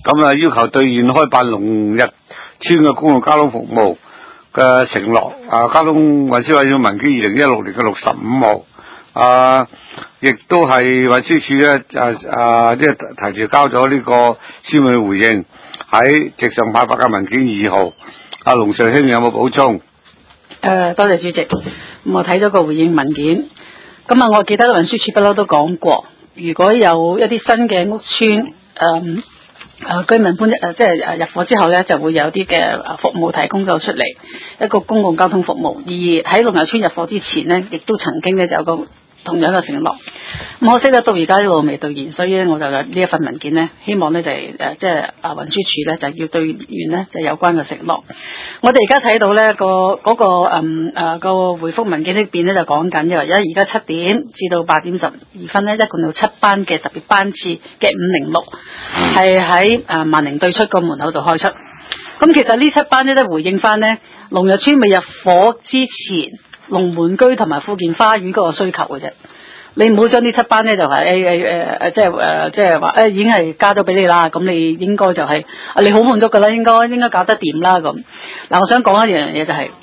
咁啊要求兌現開辦龍日村嘅公共交通服務嘅承諾。交通運輸委員會文件2016年嘅65號，亦都係運輸署咧即係提前交咗呢個書面回應，喺直上派發嘅文件2號。阿龍 Sir兄有冇補充？ 多謝主席。咁我睇咗個回應文件，咁啊我記得運輸署不嬲都講過，如果有一啲新嘅屋邨居民搬即係入伙之後咧，就會有啲嘅服務提供咗出嚟，一個公共交通服務。而喺龍日村入伙之前咧，亦都曾經咧就有個同樣嘅承諾。咁可惜咧到而家一路未兌現，所以咧我就有呢一份文件咧，希望咧就係即係運輸署咧就要兌現咧就有關嘅承諾。我哋而家睇到咧個回覆文件呢邊咧就講緊，因為而家7點至到8點12分咧，一共有7班嘅特別班次嘅506係喺萬寧對出個門口度開出。咁其實呢7班咧都回應翻咧龍日村未入伙之前龍門居同埋富健花園嗰個需求嘅啫。你唔好將呢7班咧就係即係話已經係加咗俾你啦，咁你應該就係你好滿足噶啦，應該搞得掂啦咁。嗱，我想講一樣嘢就係，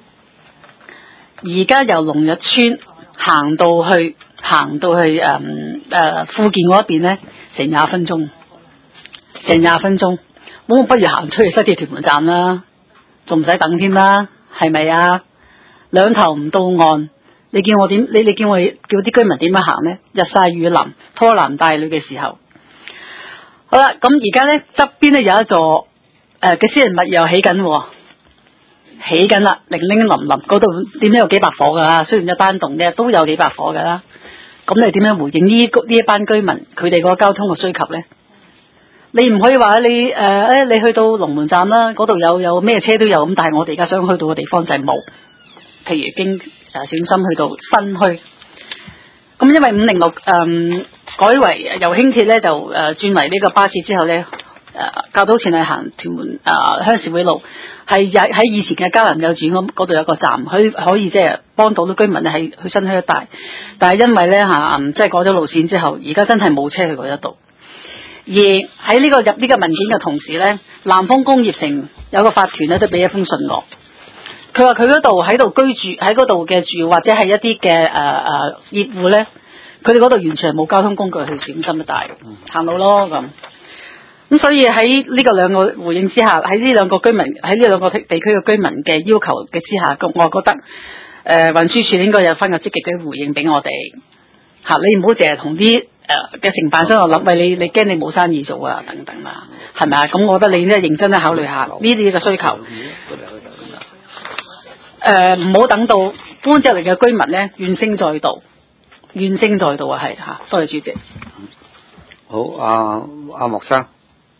而家由龍日村行到去富健嗰邊咧，成20分鐘，咁不如行出去西鐵屯門站啦，仲唔使等添啦，係咪啊？兩頭唔到岸。你叫我點？你叫我叫啲居民點樣行呢？日曬雨淋、拖男帶女嘅時候，好啦，咁而家呢側邊呢有一座嘅私人物業又起緊啦，零零林林嗰度點都有幾百伙噶啦，雖然有單棟嘅都有幾百伙噶啦。咁你點樣回應呢一班居民佢哋個交通嘅需求呢？你唔可以話你去到龍門站啦，嗰度有咩車都有咁，但係我哋而家想去到嘅地方就係冇，譬如經小心去到新墟，咁因為506改為由輕鐵咧就轉為呢個巴士之後咧，較早前係行屯門鄉事會路，係喺以前嘅嘉南幼稚園嗰度有個站，可以即係幫到啲居民係去新墟一帶，但係因為咧即係改咗路線之後，而家真係冇車去嗰一度。而喺呢個入呢個文件嘅同時咧，南豐工業城有個法團咧都俾一封信我。佢話佢嗰度喺度居住喺嗰度嘅住或者係一啲嘅業戶咧，佢哋嗰度完全係冇交通工具去小心一帶行路咯咁所以喺呢個兩個回應之下，喺呢兩個地區嘅居民嘅要求嘅之下，我覺得運輸署應該有翻個積極嘅回應俾我哋你唔好淨係同啲嘅承辦商我諗，喂你驚你冇生意做啊等等啦，係咪啊？咁我覺得你咧認真咧考慮下呢啲嘅需求。唔好等到搬入嚟嘅居民咧怨聲載道啊，係多謝主席。 好，阿莫生。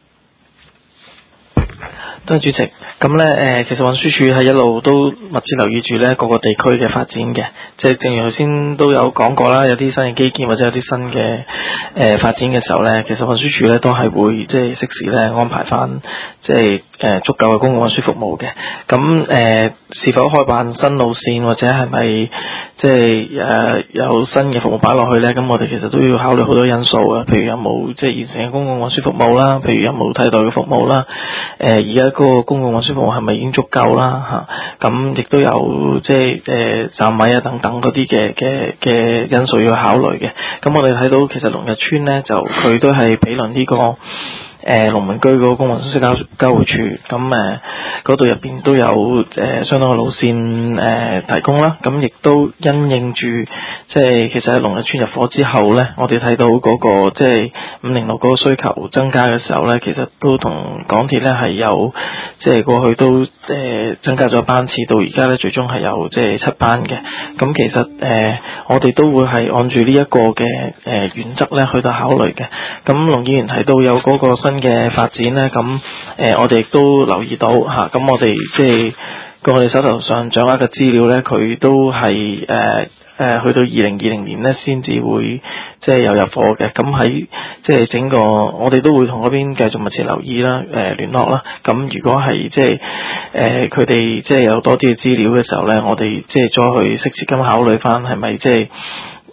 多謝主席。咁咧其實運輸署係一路都密切留意住咧各個地區嘅發展嘅，即係正如頭先都有講過啦，有啲新嘅基建或者有啲新嘅發展嘅時候咧，其實運輸署咧都係會即係適時咧安排翻即係足夠嘅公共運輸服務嘅。咁是否開辦新路線或者係咪即係有新嘅服務擺落去咧？咁我哋其實都要考慮好多因素啊，譬如有冇即係現成嘅公共運輸服務啦，譬如有冇替代嘅服務啦，而家嗰個公共運輸服務係咪已經足夠啦？咁亦都有即係站位啊等等嗰啲嘅因素要考慮嘅。咁我哋睇到其實龍日村咧就佢都係毗鄰呢個龍門居嗰個公共運輸交匯處，咁嗰度入邊都有相當嘅路線提供啦。咁亦都因應住即係其實喺龍日村入伙之後咧，我哋睇到嗰個即係506嗰個需求增加嘅時候咧，其實都同港鐵咧係有即係過去都增加咗班次，到而家咧最終係有即係7班嘅。咁其實我哋都會係按住呢一個嘅原則咧去到考慮嘅。咁龍議員提到有嗰個新嘅發展咧，咁我哋亦都留意到嚇。咁我哋即係我哋手頭上掌握嘅資料咧，佢都係去到2020年咧先至會即係有入伙嘅。咁喺即係整個我哋都會同嗰邊繼續密切留意啦，聯絡啦。咁如果係即係佢哋即係有多啲嘅資料嘅時候咧，我哋即係再去適切咁考慮翻係咪即係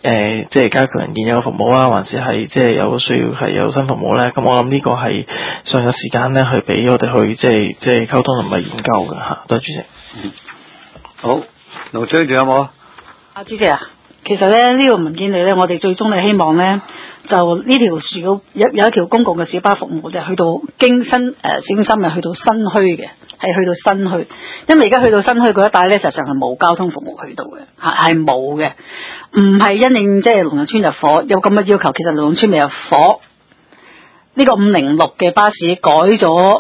即係加強現有服務啊，還是係即係有需要係有新服務咧？咁我諗呢個係上有時間咧去俾我哋去即係溝通同埋研究嘅嚇。多謝主席。 好，盧昌仲有冇？ 主席啊，其實咧呢個文件嚟咧，我哋最終係希望咧，就呢條有一條公共嘅小巴服務就去到經新市中心去到新墟嘅，係去到新墟，因為而家去到新墟嗰一帶咧，實際上係冇交通服務去到嘅，係冇嘅，唔係因應即係龍陽村入伙有咁嘅要求，其實龍陽村未入伙。呢個506嘅巴士改咗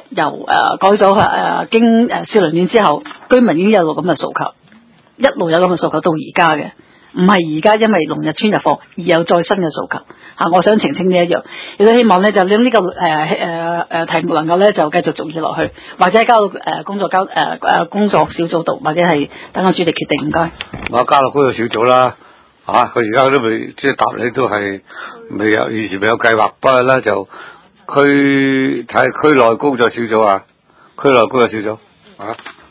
經少林苑之後，居民已經有個咁嘅訴求，一路有咁嘅訴求到而家嘅，唔係而家因為龍日村入伙而有再新嘅訴求嚇。我想澄清呢一樣，亦都希望咧就將呢個題目能夠咧就繼續續議落去，或者交到工作小組度，或者係等個主席決定。唔該。 我交落工作小組啦，佢而家都未即係答你都係未有，以前未有計劃，不過咧就區內工作小組啊，區內工作小組啊。